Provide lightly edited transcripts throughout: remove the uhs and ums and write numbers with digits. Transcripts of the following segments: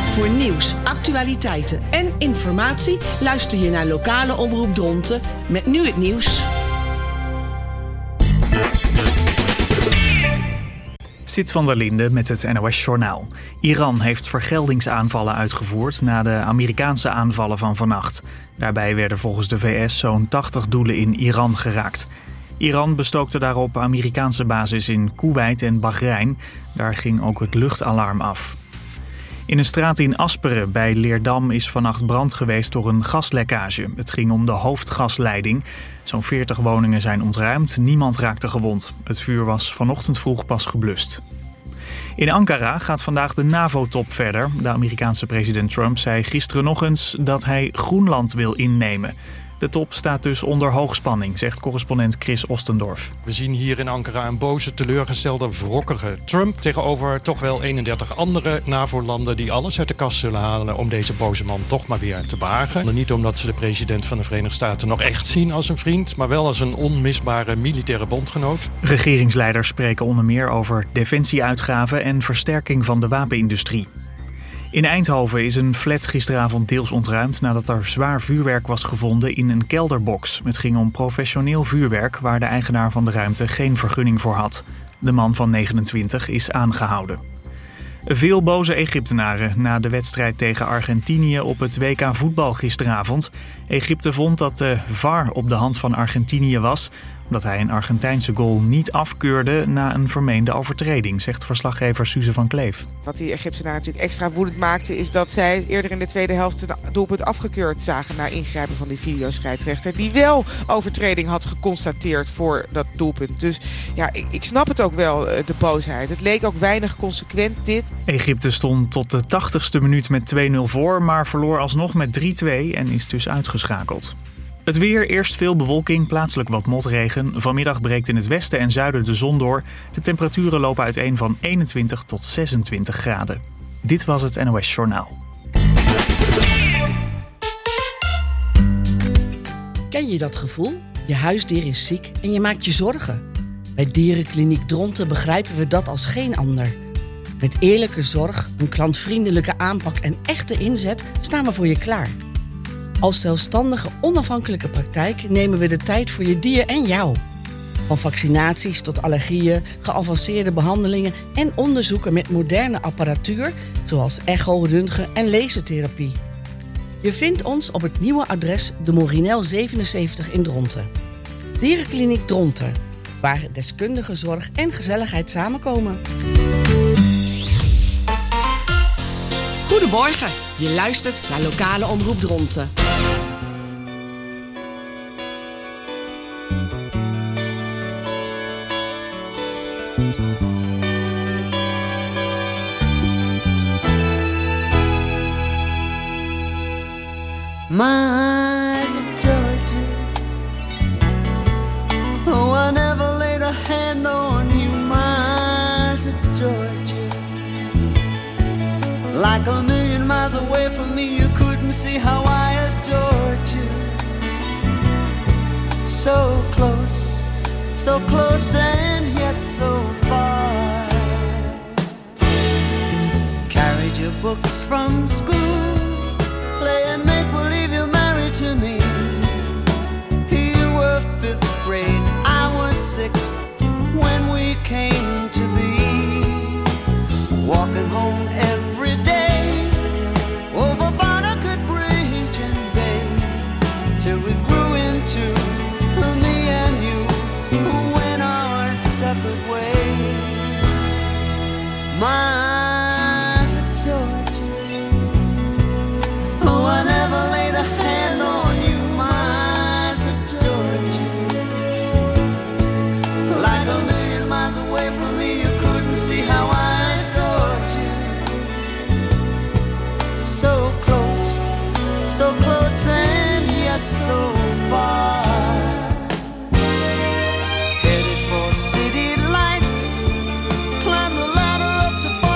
Voor nieuws, actualiteiten en informatie luister je naar lokale omroep Dronten met nu het nieuws. Sit van der Linde met het NOS-journaal. Iran heeft vergeldingsaanvallen uitgevoerd na de Amerikaanse aanvallen van vannacht. Daarbij werden volgens de VS zo'n 80 doelen in Iran geraakt. Iran bestookte daarop Amerikaanse bases in Koeweit en Bahrein. Daar ging ook het luchtalarm af. In een straat in Asperen bij Leerdam is vannacht brand geweest door een gaslekkage. Het ging om de hoofdgasleiding. Zo'n 40 woningen zijn ontruimd, niemand raakte gewond. Het vuur was vanochtend vroeg pas geblust. In Ankara gaat vandaag de NAVO-top verder. De Amerikaanse president Trump zei gisteren nog eens dat hij Groenland wil innemen. De top staat dus onder hoogspanning, zegt correspondent Chris Ostendorf. We zien hier in Ankara een boze, teleurgestelde, wrokkige Trump tegenover toch wel 31 andere NAVO-landen die alles uit de kast zullen halen om deze boze man toch maar weer te behagen. Niet omdat ze de president van de Verenigde Staten nog echt zien als een vriend, maar wel als een onmisbare militaire bondgenoot. Regeringsleiders spreken onder meer over defensieuitgaven en versterking van de wapenindustrie. In Eindhoven is een flat gisteravond deels ontruimd nadat er zwaar vuurwerk was gevonden in een kelderbox. Het ging om professioneel vuurwerk waar de eigenaar van de ruimte geen vergunning voor had. De man van 29 is aangehouden. Veel boze Egyptenaren na de wedstrijd tegen Argentinië op het WK voetbal gisteravond. Egypte vond dat de VAR op de hand van Argentinië was, omdat hij een Argentijnse goal niet afkeurde na een vermeende overtreding, zegt verslaggever Suze van Kleef. Wat die Egyptenaren natuurlijk extra woedend maakte is dat zij eerder in de tweede helft het doelpunt afgekeurd zagen na ingrijpen van die videoscheidsrechter, die wel overtreding had geconstateerd voor dat doelpunt. Dus ja, ik snap het ook wel, de boosheid. Het leek ook weinig consequent dit. Egypte stond tot de 80ste minuut met 2-0 voor, maar verloor alsnog met 3-2 en is dus uitgeschakeld. Het weer, eerst veel bewolking, plaatselijk wat motregen. Vanmiddag breekt in het westen en zuiden de zon door. De temperaturen lopen uiteen van 21 tot 26 graden. Dit was het NOS Journaal. Ken je dat gevoel? Je huisdier is ziek en je maakt je zorgen. Bij Dierenkliniek Dronten begrijpen we dat als geen ander. Met eerlijke zorg, een klantvriendelijke aanpak en echte inzet staan we voor je klaar. Als zelfstandige, onafhankelijke praktijk nemen we de tijd voor je dier en jou. Van vaccinaties tot allergieën, geavanceerde behandelingen en onderzoeken met moderne apparatuur, zoals echo, röntgen en lasertherapie. Je vindt ons op het nieuwe adres de Morinel 77 in Dronten. Dierenkliniek Dronten, waar deskundige zorg en gezelligheid samenkomen. Goedemorgen, je luistert naar lokale omroep Dronten. My eyes of Georgia, oh, I never laid a hand on you. My eyes of Georgia, like a million miles away from me, you couldn't see how I adored you. So close and yet so far. Carried your books from school, playing make-believe you're married to me. You were 5th grade, I was 6th when we came to be. Walking home every day over Barnegat Bridge and Bay, till we grew into me and you, who went our separate ways. My eyes are Georgia, oh, I never laid a hand on you. My eyes are Georgia, like a million miles away from me, you couldn't see how I adored you. So close and yet so far. Headed for city lights, climbed the ladder up to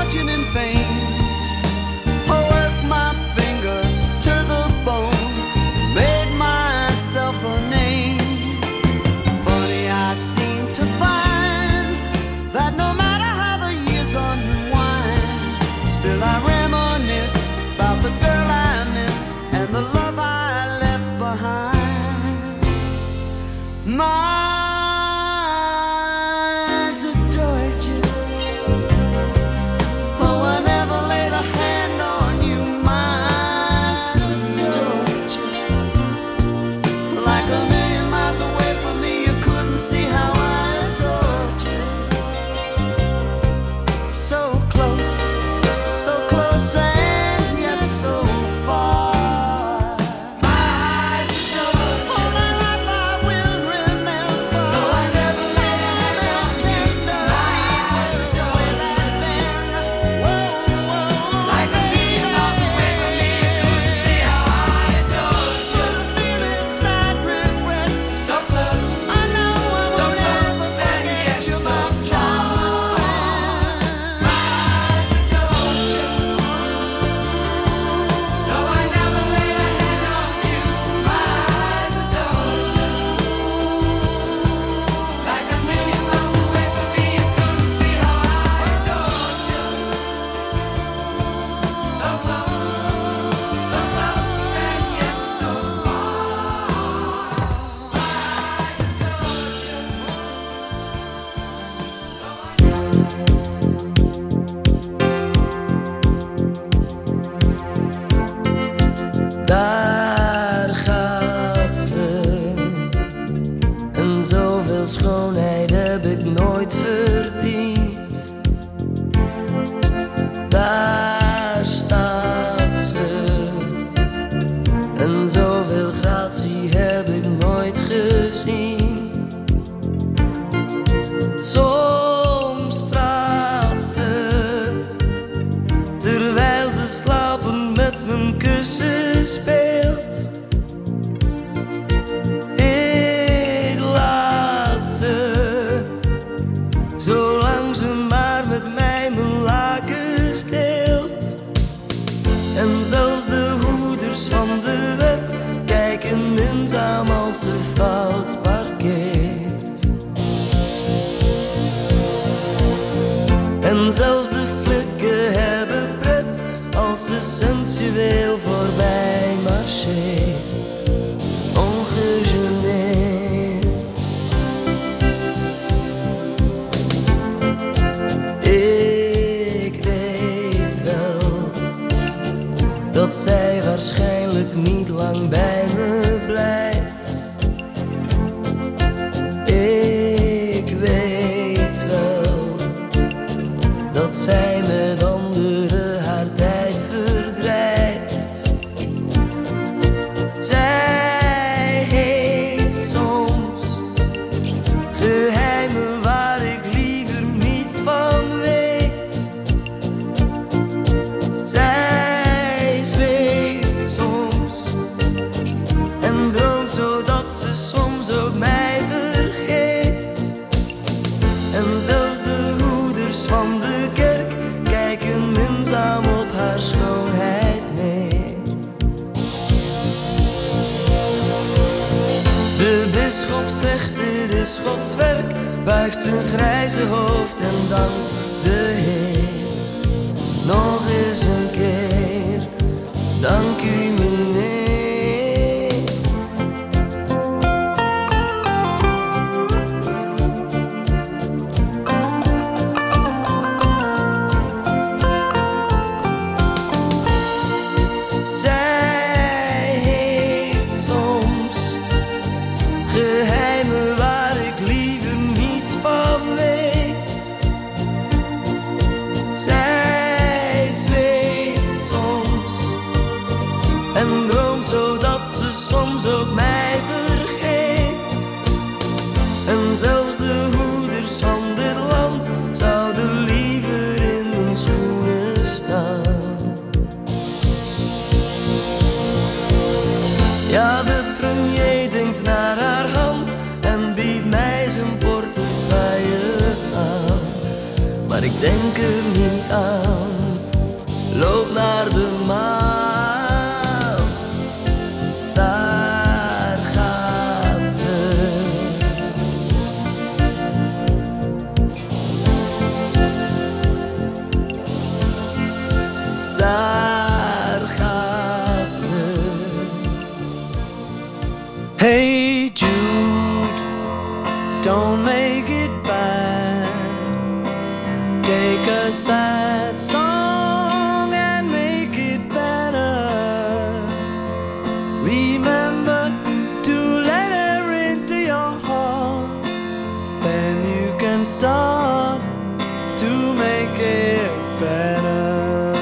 En zelfs de flikken hebben pret als ze sensueel voorbij marcheert, ongegeneerd. Ik weet wel dat zij waarschijnlijk niet lang bij me blijft. Ik weet wel dat zij met anderen haar tijd verdrijft. Zij heeft soms geheimen waar ik liever niets van weet. Zij zweeft soms en droomt zodat ze soms ook mij vergeet. En zelfs de hoeders van de kerk kijken minzaam op haar schoonheid neer. De bisschop zegt dit is Gods werk, buigt zijn grijze hoofd en dankt de Heer. Nog eens een keer, dank u meneer. Zij heeft soms geheimen waar ik liever niets van weet. Zij zweeft soms en droomt zodat ze soms ook mij vergeet. En zelfs de hoeders van dit land zouden liever in mijn schoenen staan. Ja, de premier denkt naar haar hand en biedt mij zijn portefeuille aan. Maar ik denk er niet aan, loop naar de maan. Daar gaat ze. Daar gaat ze. Hey Jude, don't make it bad. Take a sad song and make it better. Remember to let her into your heart. Then you can start to make it better.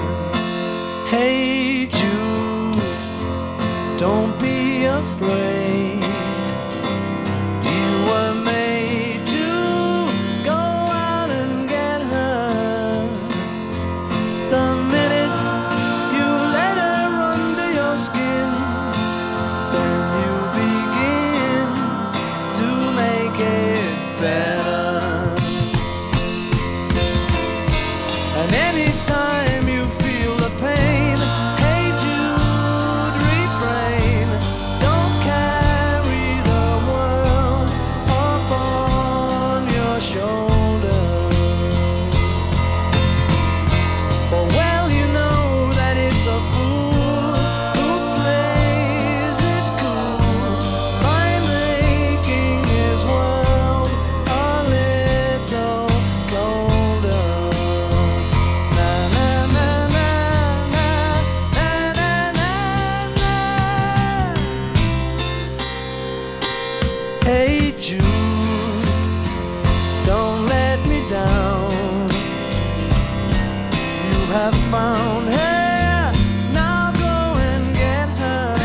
Hey Jude, don't be afraid. You were made to go out and get her. The minute you let her under your skin, then you begin to make it better. And anytime you feel the pain, hey Jude, refrain. Don't carry the world upon your shoulder. For well you know that it's a fool who plays it cool by making his world a little colder. Na na na na na na na na. Hey Jude, don't let me down. You have found her, now go and get her.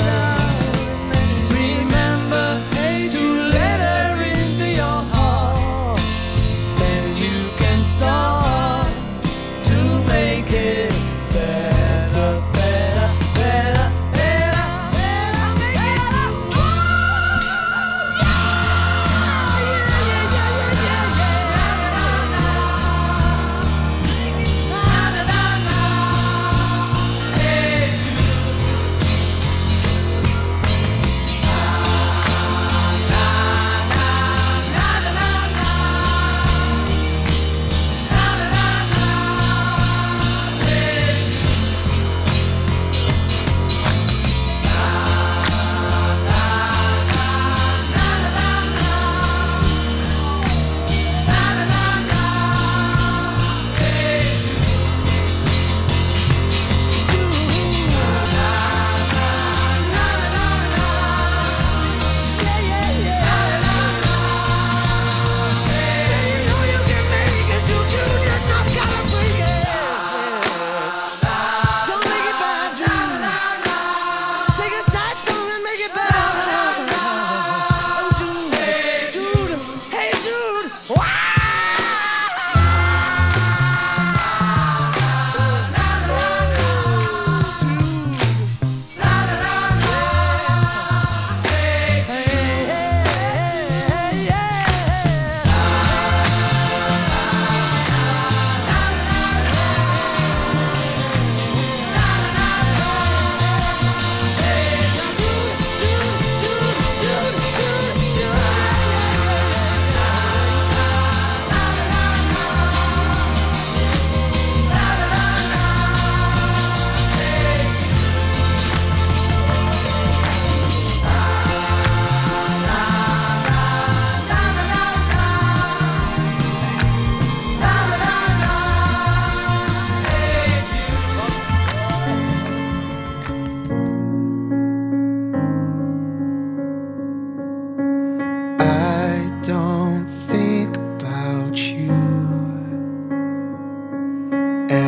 Remember to let her into your heart. Then you can start to make it better, better, better, better, better, better. Yeah.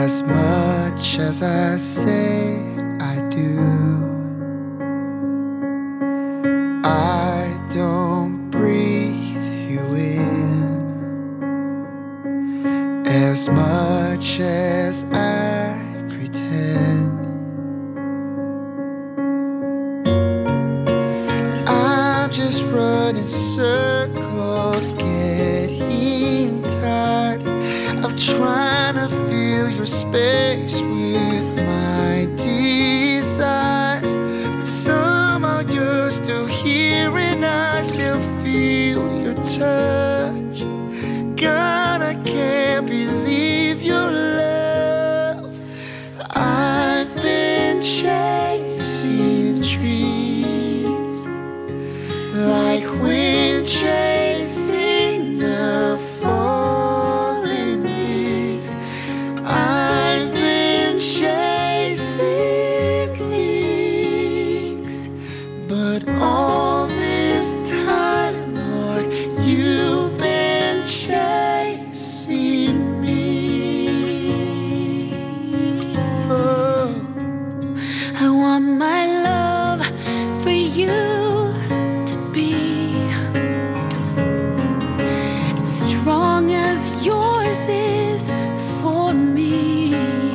as much as I say I do. I don't breathe you in as much as I pretend. I'm just running circles, getting tired of trying to fill your space with my desires. But somehow you're still here and I still feel your touch. God, I can't believe your love. I've been chasing dreams like wind chasing the falling leaves. I've been chasing things, but all this time, Lord, you've been chasing me. Oh. I want my love for you to be strong as yours is for me.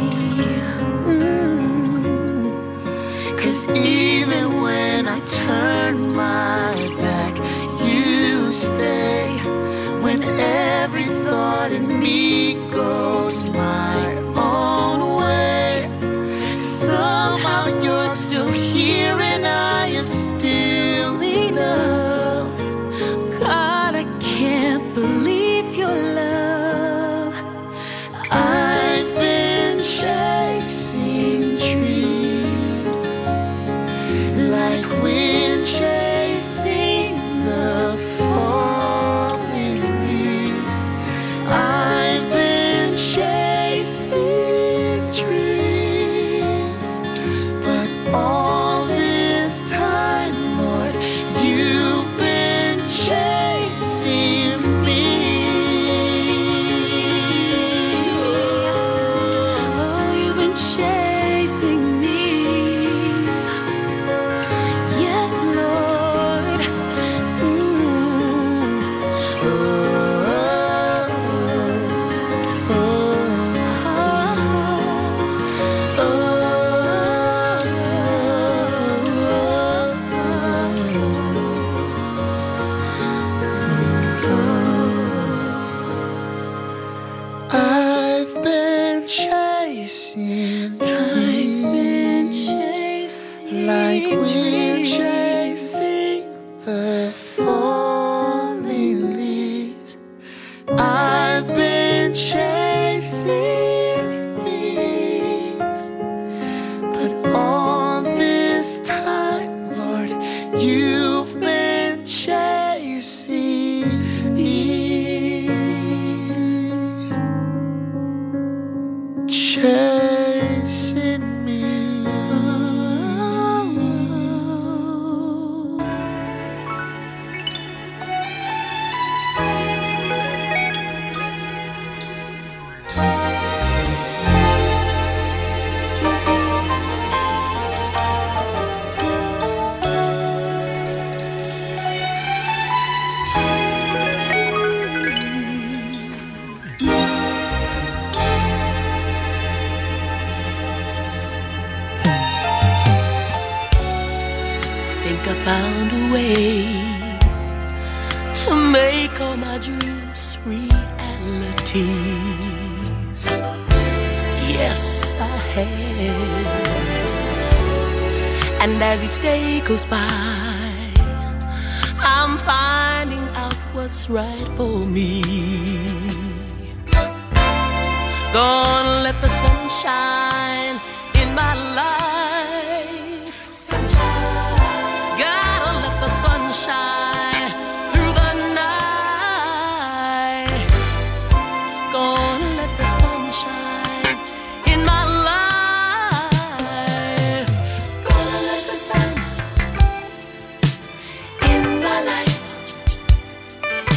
'Cause even when I turn my back, you stay. When every thought in me goes my own way, somehow you're still here and I am still enough. God, I can't believe your love. I've been chasing dreams like wind chasing the falling leaves. I've been chasing dreams, but all this time, Lord, you've been chasing me. Oh, you've been chasing me. Yes, Lord. I've been chasing I've been dreams chasing like wind dreams. chasing the falling leaves. I've been chasing things, but all this time, Lord, you've been chasing me. Chasing me. Think I found a way to make all my dreams realities. Yes, I have. And as each day goes by, I'm finding out what's right for me. Gonna let the sun shine in my life. Gotta let the sun shine through the night. Gonna let the sun shine in my life. Gonna let the sun in my life.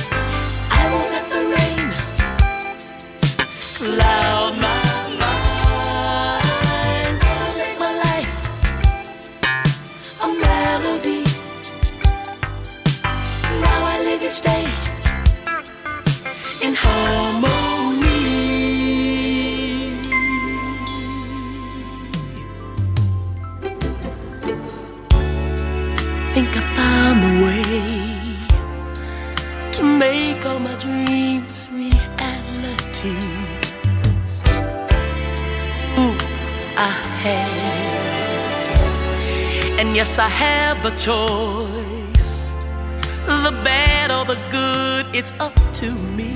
I won't let the rain cloud my mind. have. And yes, I have the choice. The bad or the good, it's up to me.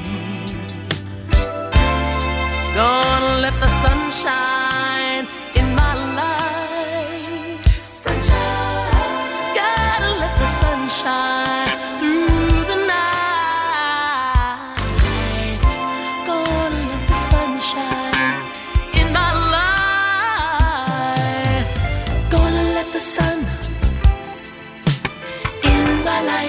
Gonna let the sun shine in my life. Sunshine. Gotta let the sun shine through the night. Gonna let the sun shine in my life. Gonna let the sun in my life.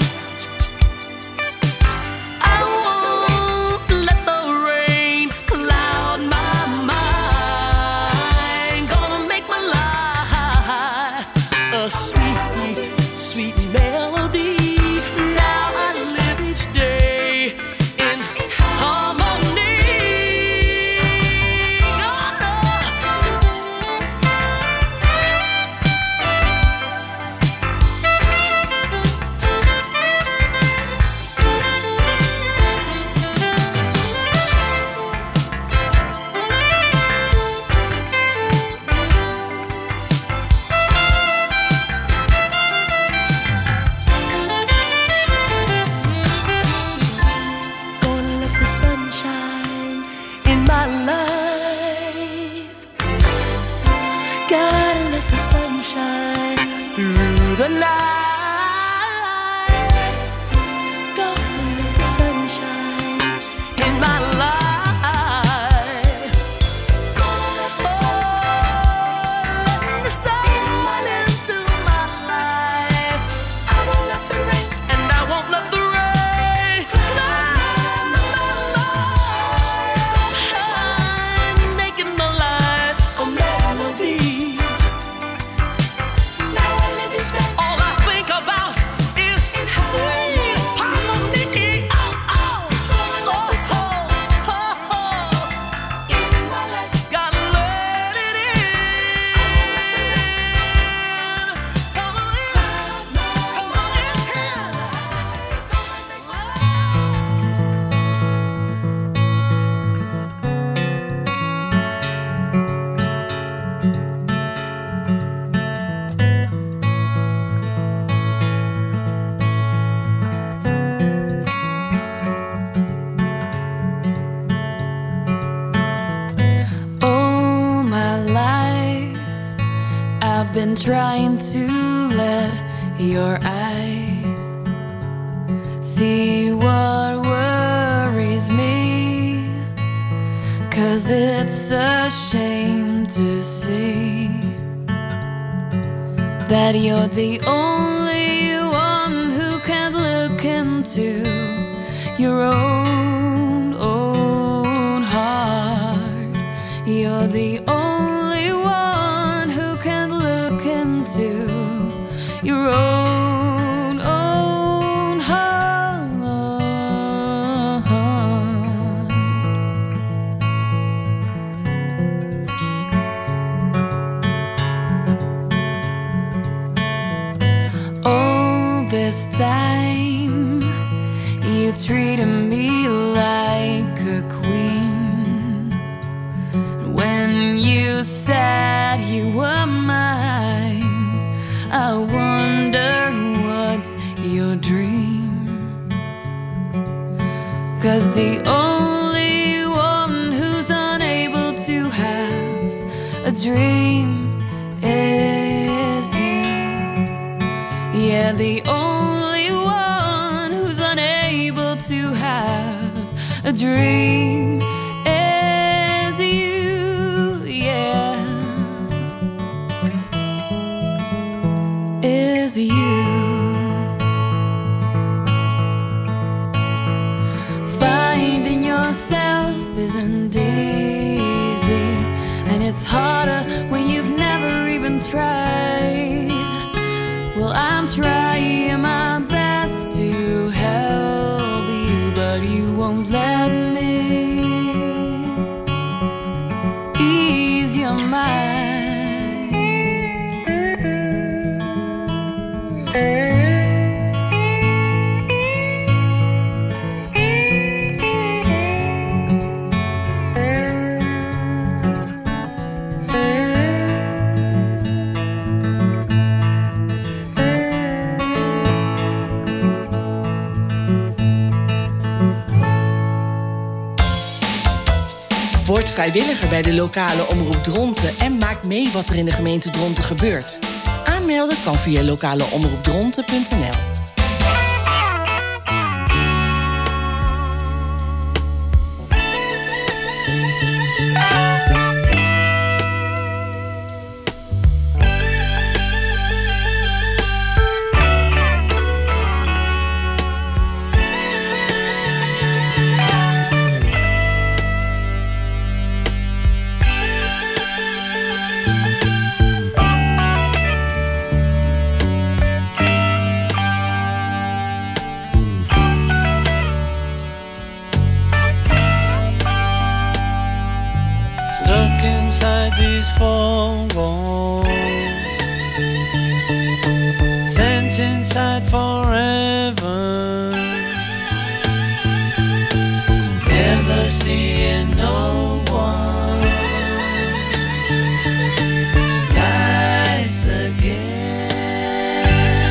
Been trying to let your eyes see what worries me, 'cause it's a shame to see that you're the only one who can't look into your own heart. You're the only one who can look into your own heart. Oh, this time you treated me like a queen. When you said you were mine, I wonder what's your dream. 'Cause the only one who's unable to have a dream is you. Yeah, the only one who's unable to have a dream is you. Yeah, is you. Finding yourself isn't easy, and it's harder when you've never even tried. Well, I'm trying my best to help you, but you won't let me ease your mind. vrijwilliger bij de lokale omroep Dronten en maak mee wat er in de gemeente Dronten gebeurt. Aanmelden kan via lokaleomroepdronten.nl. Stuck inside these four walls, sent inside forever, never seeing no one nice again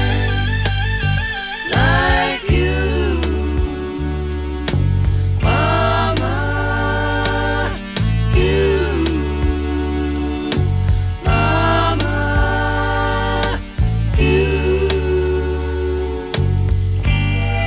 like you, Mama. You, Mama, 'cause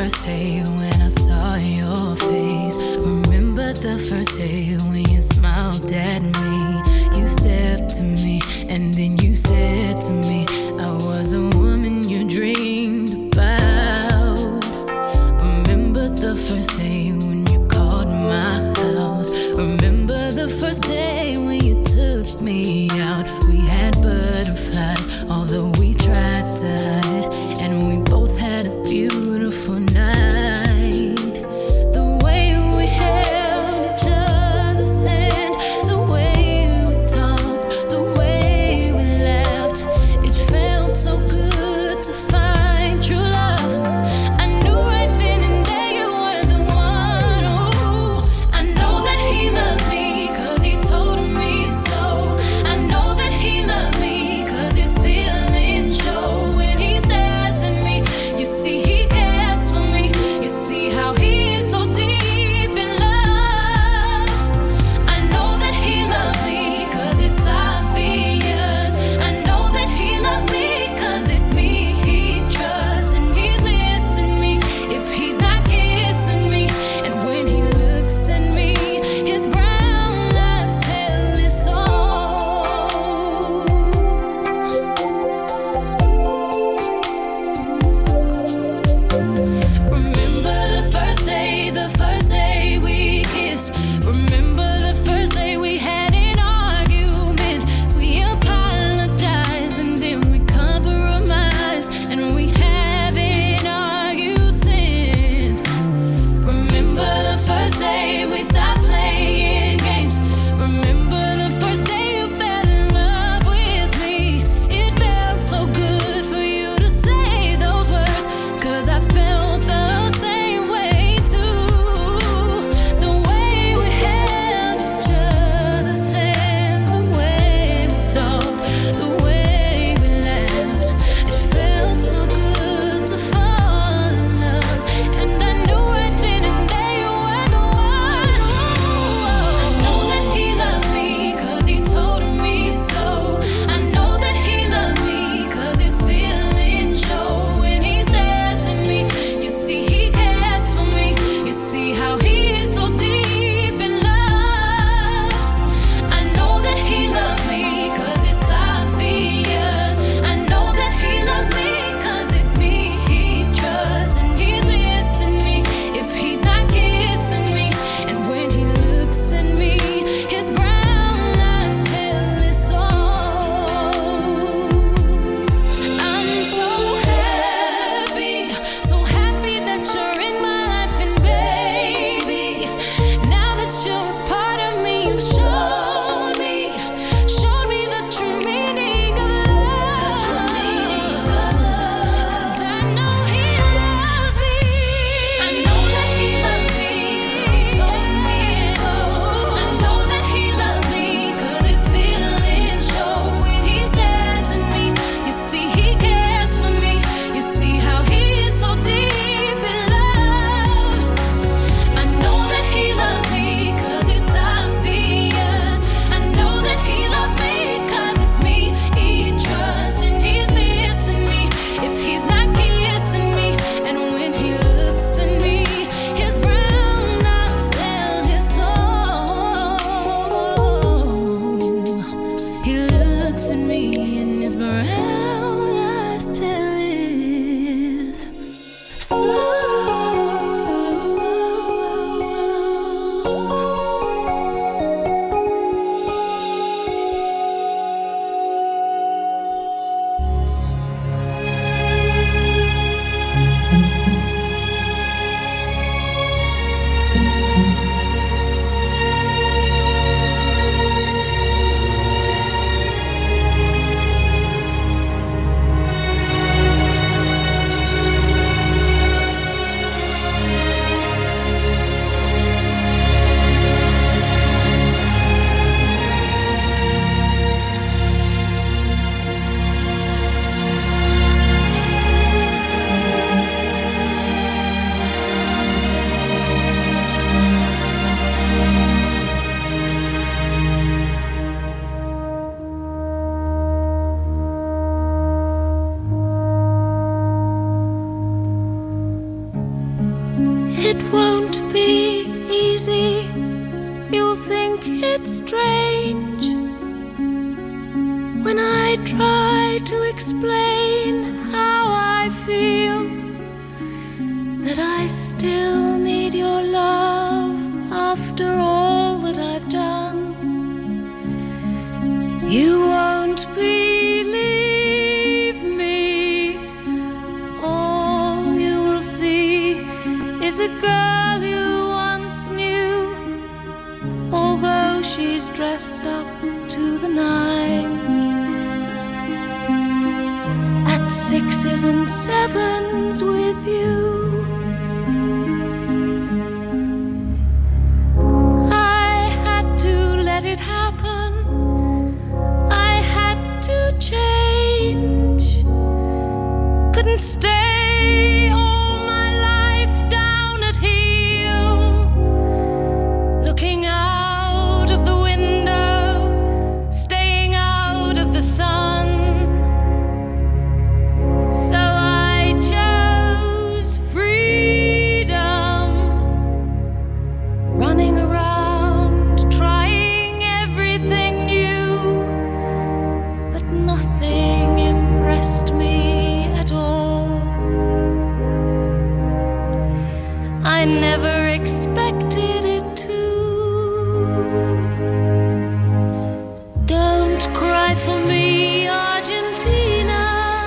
first day when I saw your face. Remember the first day when you smiled at me. You stepped to me and then you said to me, I was the woman you dreamed about. Remember the first day when you called my house. Remember the first day when you took me out. We had butterflies, although we tried to hide, and we both had a beautiful night. The way we held each other She's a girl you once knew, although she's dressed up to the nines. At 6s and 7s with you. I had to let it happen. I had to change. Couldn't stay all my life down at heel, looking out of the window, staying out of the sun. So I chose freedom, running around, trying everything new, but nothing impressed me at all. I never expected it to. Don't cry for me, Argentina.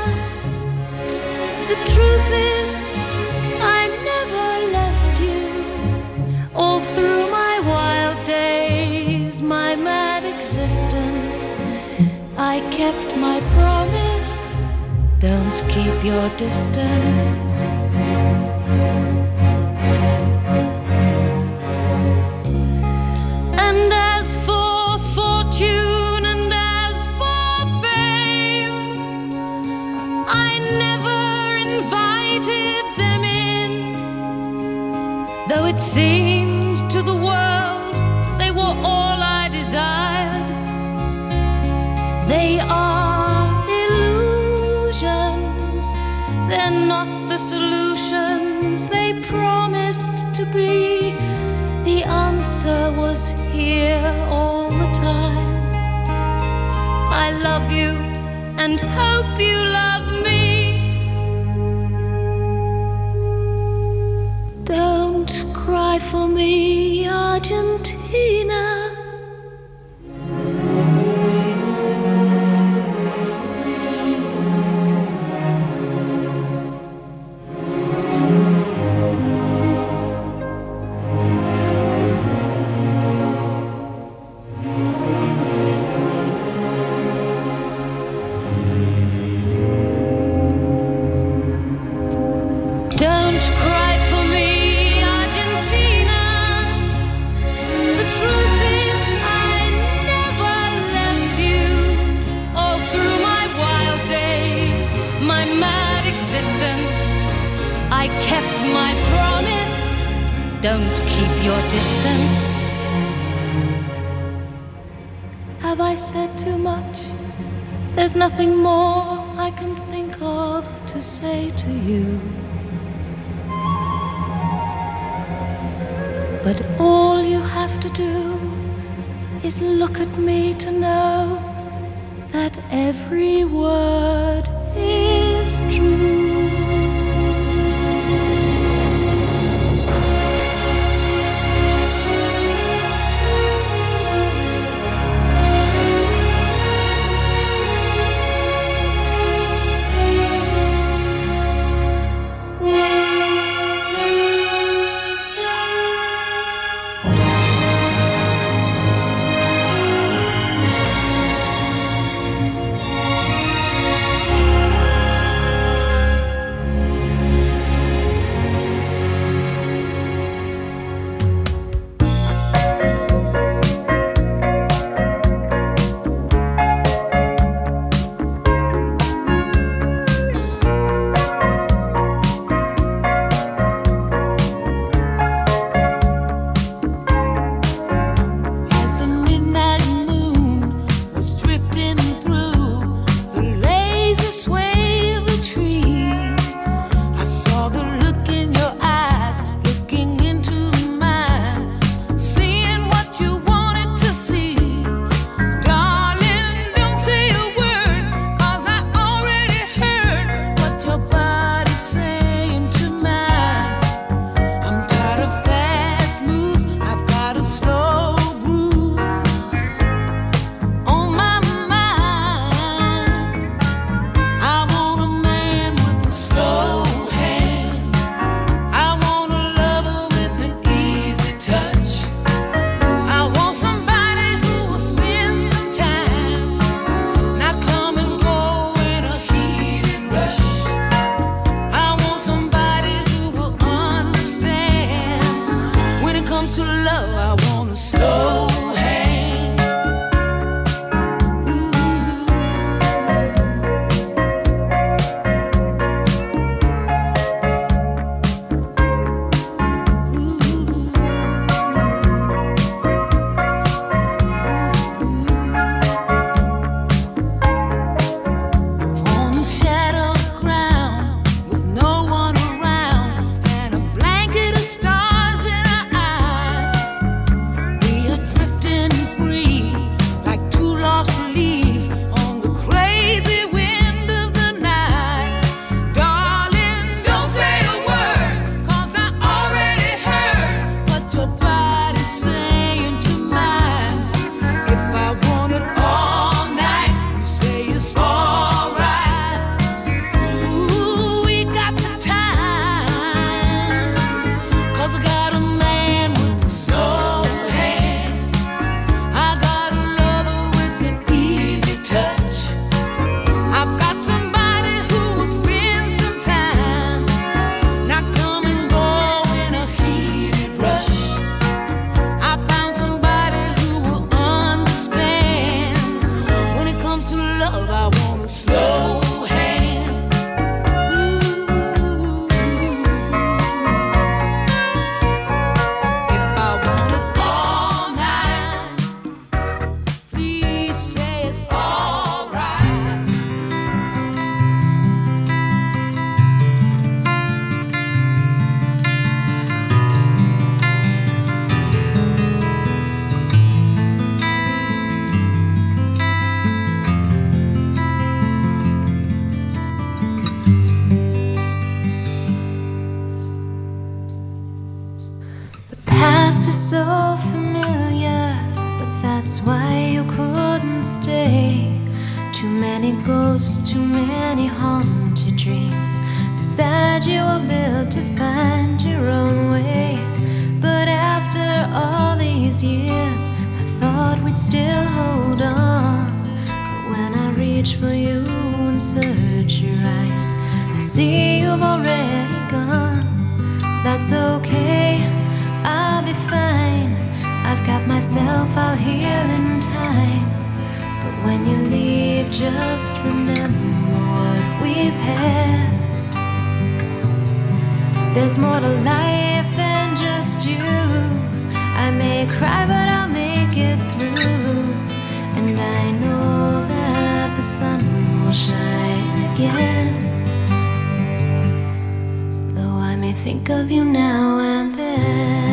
The truth is, I never left you. All through my wild days, my mad existence, I kept my promise. Don't keep your distance. And as for fortune and as for fame, I never invited them in, though it seemed to the world they were all I desired. They are illusions, they're not the solutions they promised to be. The answer was here all the time. I love you and hope you love me. Don't cry for me, Argentina. Don't cry for me, Argentina. The truth is, I never left you. All through my wild days, my mad existence, I kept my promise. Don't keep your distance. Have I said too much? There's nothing more I can think of to say to you. But all you have to do is look at me to know that every word is true. close to many haunted dreams. Beside you were built to find your own way. But after all these years, I thought we'd still hold on. But when I reach for you and search your eyes, I see you've already gone. That's okay, I'll be fine. I've got myself, I'll heal in time. But when you leave, just remember what we've had. There's more to life than just you. I may cry, but I'll make it through. And I know that the sun will shine again. Though I may think of you now and then.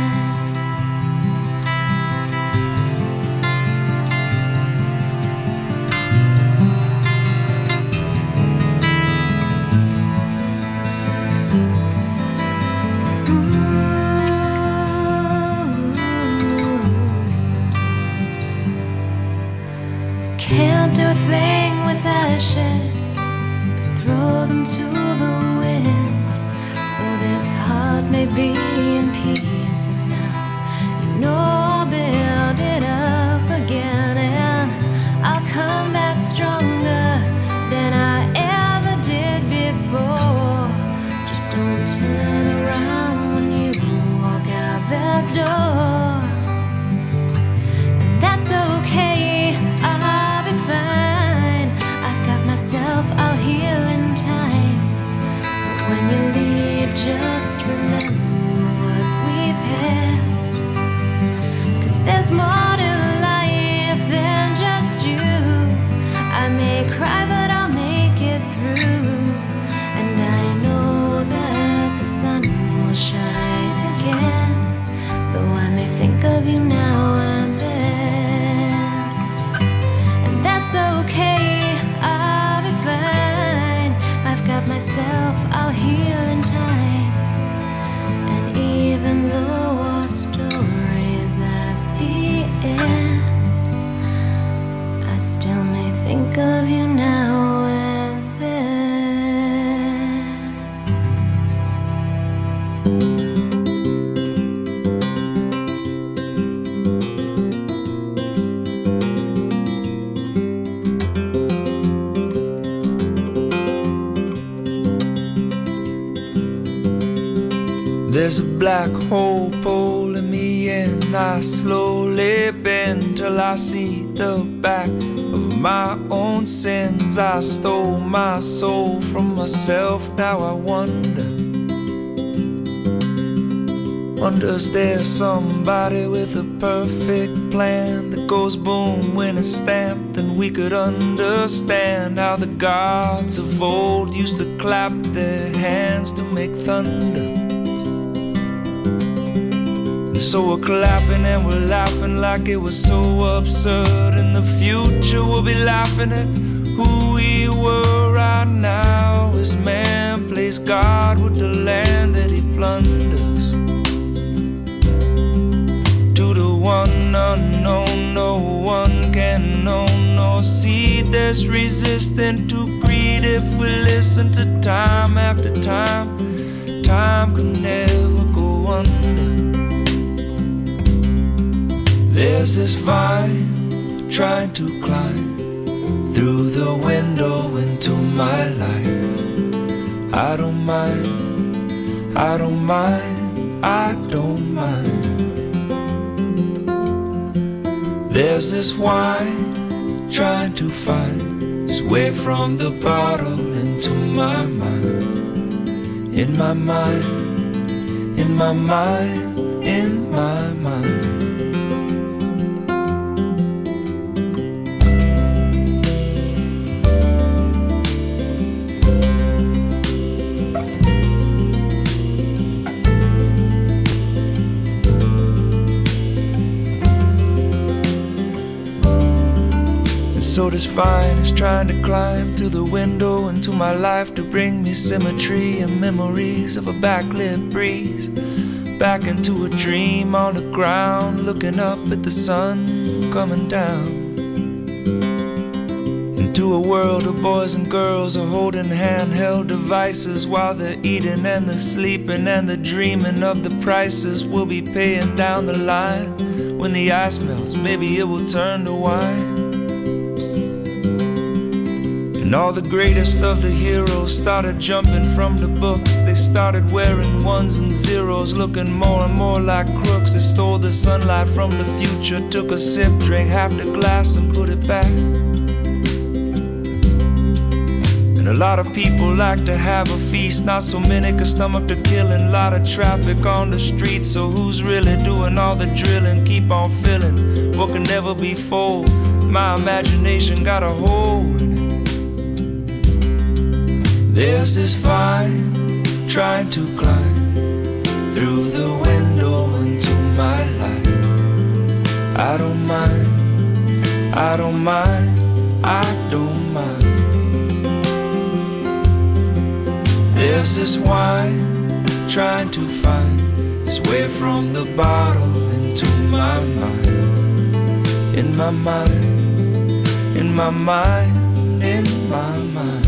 Can't do a thing with ashes, throw them to the wind. Though this heart may be in pieces now, you know I'll build it up again. And I'll come back stronger than I ever did before. Just don't turn around when you walk out that door. And that's okay, fine. I've got myself, I'll heal in time. But when you leave, just remember what we've had. 'Cause there's more to life than just you. I may cry, but I'll make it through. And I know that the sun will shine again. Though I may think of you now and then. That's okay, I'll be fine. I've got myself, I'll heal in time. And even though our story's at the end, I still may think of you now and then. There's a black hole pulling me in. I slowly bend till I see the back of my own sins. I stole my soul from myself. Now I wonders there somebody with a perfect plan that goes boom when it's stamped? And we could understand how the gods of old used to clap their hands to make thunder. So we're clapping and we're laughing like it was so absurd. In the future we'll be laughing at who we were right now. As man plays God with the land that he plunders. To the one unknown, no one can know nor see. There's resistance to greed if we listen to time after time. Time can never go under. There's this vine trying to climb through the window into my life. I don't mind, I don't mind, I don't mind. There's this wine trying to find its way from the bottle into my mind. In my mind, in my mind, in my mind. So this vine is trying to climb through the window into my life to bring me symmetry and memories of a backlit breeze. Back into a dream on the ground, looking up at the sun coming down. to a world of boys and girls are holding handheld devices while they're eating and they're sleeping and they're dreaming of the prices we'll be paying down the line. When the ice melts, maybe it will turn to wine. And all the greatest of the heroes started jumping from the books. They started wearing ones and zeros, looking more and more like crooks. They stole the sunlight from the future, took a sip, drank half the glass and put it back. And a lot of people like to have a feast, not so many can stomach the killing. A lot of traffic on the street, so who's really doing all the drilling? Keep on filling what can never be full. My imagination got a hold. There's this vine trying to climb through the window into my life. I don't mind, I don't mind, I don't mind. There's this wine trying to find its way from the bottle into my mind. In my mind, in my mind, in my mind.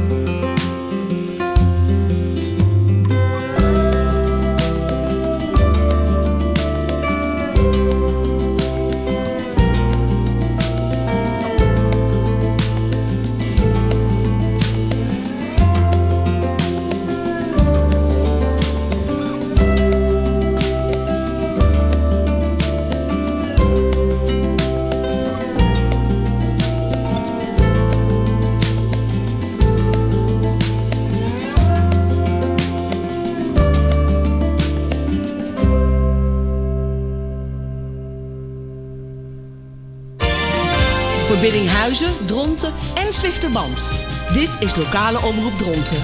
Biddinghuizen, Dronten en Zwifterband. Dit is lokale omroep Dronten.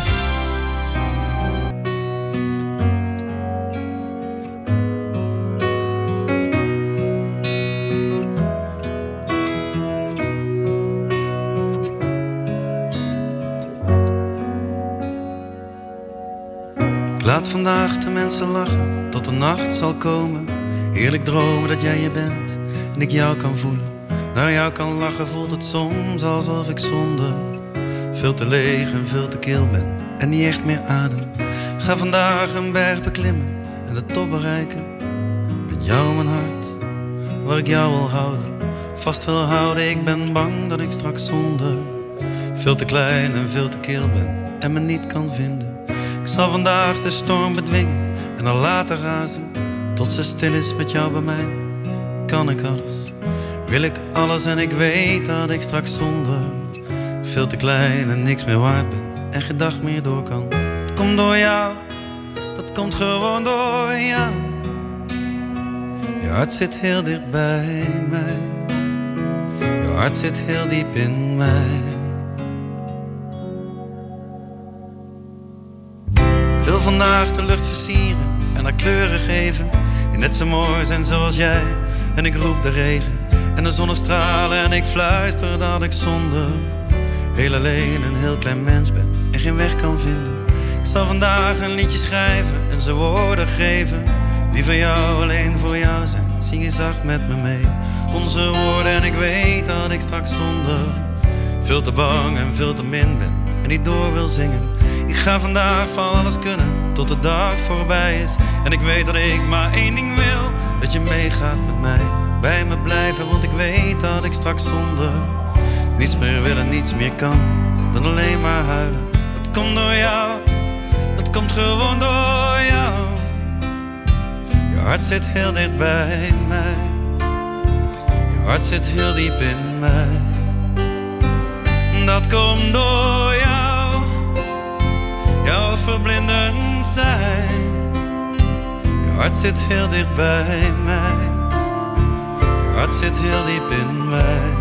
Laat vandaag de mensen lachen tot de nacht zal komen. Heerlijk dromen dat jij je bent en ik jou kan voelen. Naar jou kan lachen voelt het soms alsof ik zonder veel te leeg en veel te kil ben en niet echt meer adem. Ga vandaag een berg beklimmen en de top bereiken. Met jou mijn hart, waar ik jou wil houden. Vast wil houden, ik ben bang dat ik straks zonder veel te klein en veel te kil ben en me niet kan vinden. Ik zal vandaag de storm bedwingen en dan laten razen. Tot ze stil is met jou bij mij, kan ik alles. Wil ik alles en ik weet dat ik straks zonder veel te klein en niks meer waard ben en geen dag meer door kan. Het komt door jou, dat komt gewoon door jou. Je hart zit heel dicht bij mij. Je hart zit heel diep in mij. Ik wil vandaag de lucht versieren en haar kleuren geven die net zo mooi zijn zoals jij. En ik roep de regen en de zonnestralen en ik fluister dat ik zonder heel alleen een heel klein mens ben en geen weg kan vinden. Ik zal vandaag een liedje schrijven en ze woorden geven die van jou alleen voor jou zijn. Zing je zacht met me mee onze woorden en ik weet dat ik straks zonder veel te bang en veel te min ben en niet door wil zingen. Ik ga vandaag van alles kunnen tot de dag voorbij is. En ik weet dat ik maar één ding wil, dat je meegaat met mij. Bij me blijven, want ik weet dat ik straks zonder niets meer wil en niets meer kan dan alleen maar huilen. Dat komt door jou, dat komt gewoon door jou. Je hart zit heel dicht bij mij. Je hart zit heel diep in mij. Dat komt door jou. Jouw verblindend zijn. Je hart zit heel dicht bij mij. Je hart zit heel diep in mij.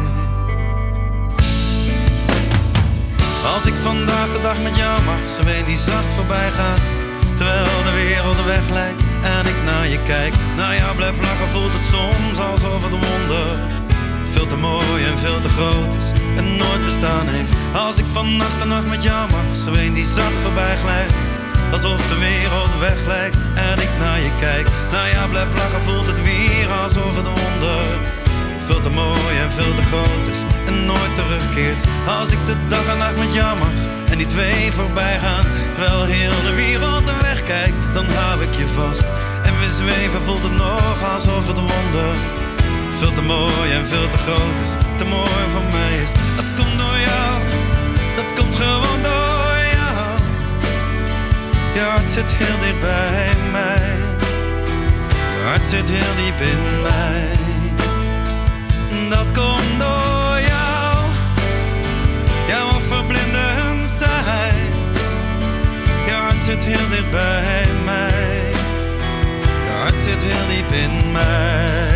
Als ik vandaag de dag met jou mag, zo weet die zacht voorbij gaat. Terwijl de wereld weg lijkt en ik naar je kijk. Naar jou blijf lachen, voelt het soms alsof het wonder veel te mooi en veel te groot is en nooit bestaan heeft. Als ik vannacht de nacht met jou mag, zo een die zacht voorbij glijdt. Alsof de wereld weg lijkt en ik naar je kijk. Naar jou blijf lachen, voelt het weer alsof het wonder veel te mooi en veel te groot is en nooit terugkeert. Als ik de dag en nacht met jou mag en die twee voorbij gaan, terwijl heel de wereld een weg kijkt, dan hou ik je vast. En we zweven, voelt het nog alsof het wonder veel te mooi en veel te groot is, te mooi voor mij is. Dat komt door jou, dat komt gewoon door jou. Je hart zit heel dicht bij mij, je hart zit heel diep in mij. Dat komt door jou, jouw verblindend zijn. Je hart zit heel dicht bij mij, je hart zit heel diep in mij.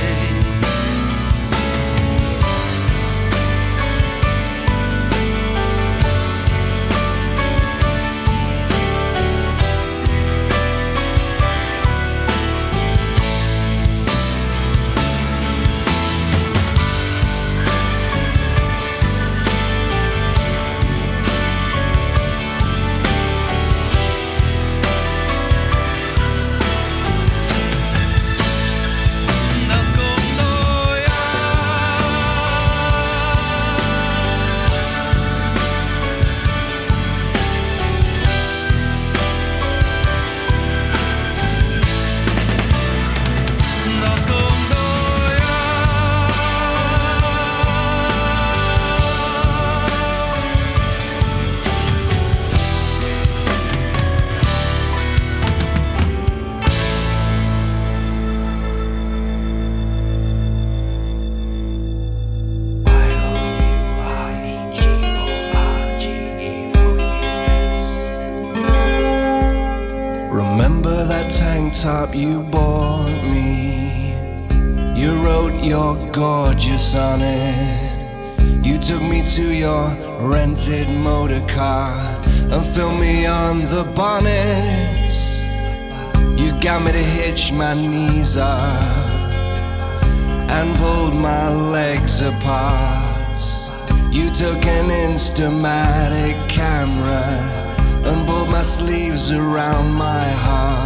Top you bought me, you wrote you're gorgeous on it. You took me to your rented motor car and filmed me on the bonnet. You got me to hitch my knees up and pulled my legs apart. You took an Instamatic camera and pulled my sleeves around my heart.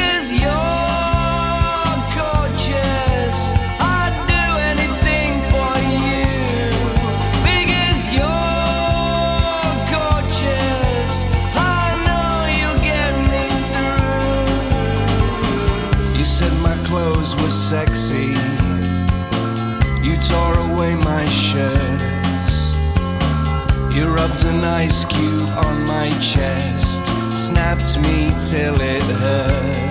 You're gorgeous, I'd do anything for you. Because you're gorgeous, I know you'll get me through. You said my clothes were sexy, you tore away my shirts. You rubbed an ice cube on my chest, snapped me till it hurt.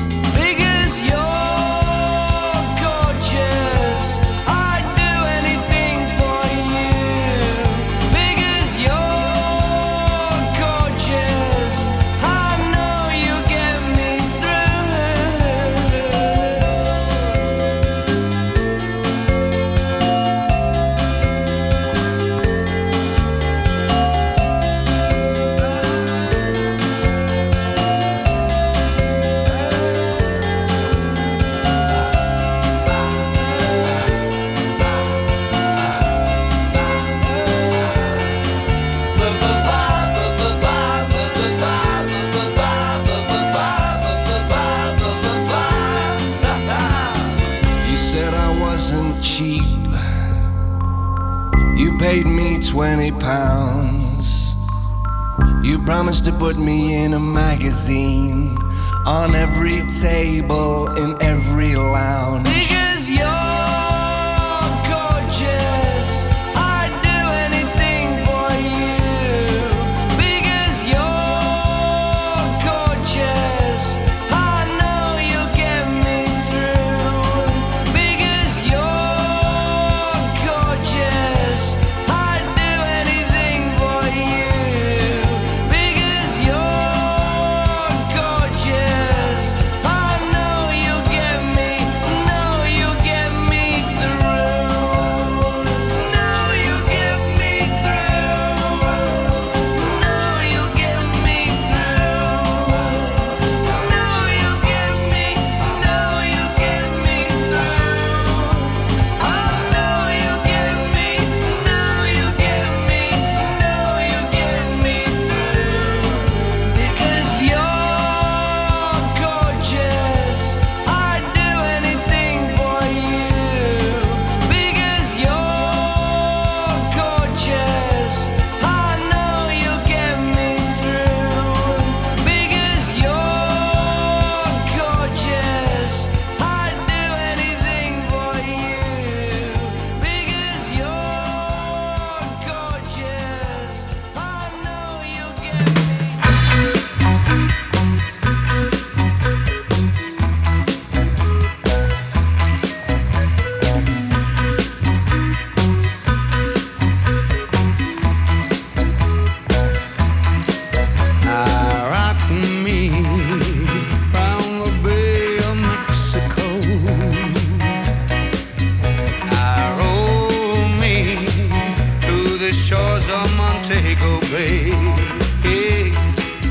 Paid me £20. You promised to put me in a magazine, on every table, in every lounge. Because you're gorgeous, I'd do anything for you. Because you're gorgeous, I know you'll get me through. Because you're gorgeous, I'd do anything for you. Because you're gorgeous, I know you'll get me, know you'll get me.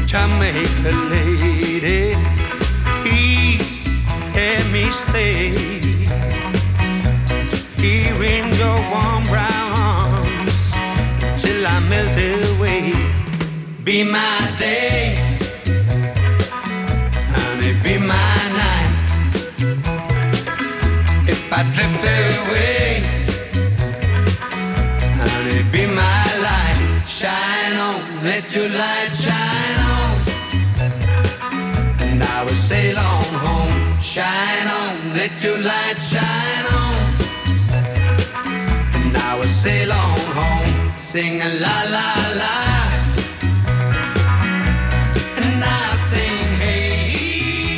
Jamaica lady, please let me stay here in your warm brown arms till I melt away. Be my day, honey, be my night. If I drift away, honey, be my light. Shine on, let your light shine on, and I will sail on home. Shine on, let your light shine on, and I will sail on home. Sing a la la